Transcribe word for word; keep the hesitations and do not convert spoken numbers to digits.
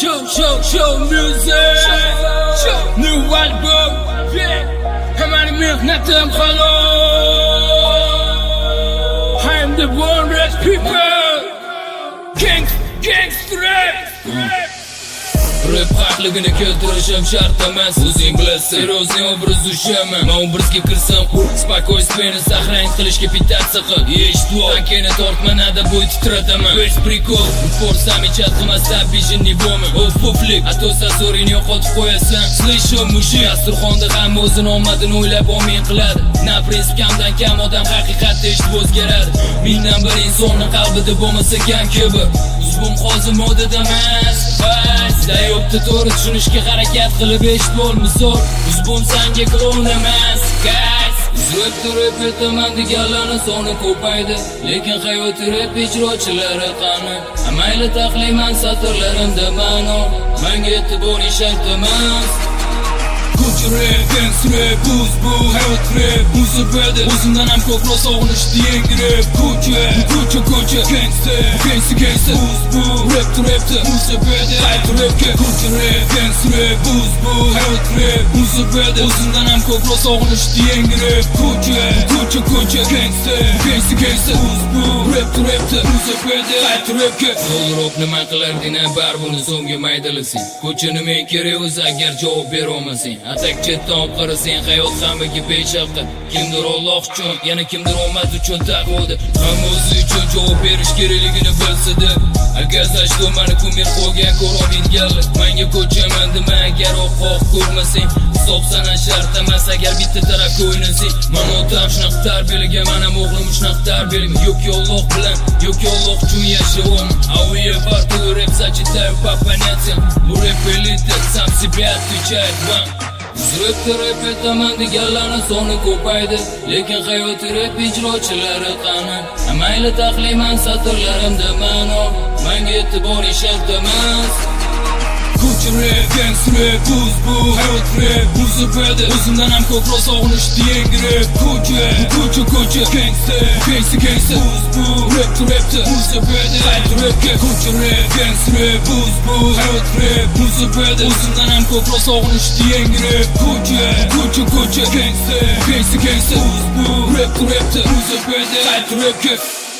show, show, show music. Show, new album. Hamani mehnatim xalq. I am the wondrous people. Gang, gangster. Rap haqligini keltirishim shart emas. O'zing bilasan, o'zing obraz ushaman. Men obrazga kirsam, spokойствие сохранить qilishga pitatsiya qil. Eshitib, tankini tortma, nada bo'y titrataman. Весь прикол, forsam ichat qilmasdan bijinni bo'mi. O'z puflik, ato sazorini yo'qotib qo'yasan. Слышим, mushik, dasturxonda ham o'zini omadini o'ylab olmay qiladi. Na prinsip kamdan kam odam haqiqatda eshitib o'zgaradi. Mendan bir insonning qalbida bo'lmasa kam kabi. Uzbum hozir modada emas. Dayopda to'g'ri tushunishga harakat qilib eshitib ol misol. Uzbum sanga klon emas, guys. Uzrib turib aytaman deganlarni soni ko'paydi, lekin hayot rap ijrochilari qani? Mayli taxlayman satrlarimda ma'no, menga e'tibor shart emas. Ko'cha rap, gangsta rap, buz bu hayot rap, musiqada o'zimdan ham ko'proq sog'inishdi yangi rap. Ko'cha, ko'cha, ko'cha, gangsta, gangsta, gangsta, buz bu rap to rap, musiqada hayot rapga. Ko'cha rap, gangsta rap, buz bu hayot rap, musiqada o'zimdan ham ko'proq sog'inishdi yangi rap. Ko'cha, ko'cha, ko'cha, gangsta, gangsta, gangsta, buz bu rap to rap, musiqada hayot rapga. Zo'rroq nima qilarding, bar buni so'ngga maydalasang. Ko'cha nima kerak o'zi agar javob bera olmasang. Atak chetdan qarasang hayot hammaga beshafqat. Kimdir Alloh uchun, yana kimdir omad uchun taqvoda. Hamma o'zi uchun javob berish kerakligini bilsa-da, agar zashto meni kumir qo'ygan ko'rolmaydiganlar. Menga ko'chaman dema agar oqoq ko'rmasang. Hisob sana shart emas agar bitta tarafga o'ynasang. Men otam shunaqa tarbiyalagan, men ham o'g'lim shunaqa tarbiyalagan. Yo'q Alloh bilan, yo'q Alloh uchun yashayman. Auye bartu rap сочетаю по понятиям. Bu rap elite, сам себя отвечает вам. Uzrib turib aytaman deganlarni soni ko'paydi, lekin hayot rap ijrochilari qani? Mayli taxlayman satrlarimda ma'no, menga e'tibor shart emas. Ko'cha rap, gangsta rap, buz bu hayot rap, musiqada o'zimdan ham ko'proq sog'inishdi yangi rap. Ko'cha, ko'cha, ko'cha, gangsta, gangsta, gangsta, buz bu rap to rap, musiqada hayot rapga. Ko'cha rap, gangsta rap, buz bu hayot rap, musiqada o'zimdan ham ko'proq sog'inishdi yangi rap. Ko'cha, ko'cha, ko'cha, gangsta, gangsta, gangsta, buz bu rap to rap, musiqada hayot rapga.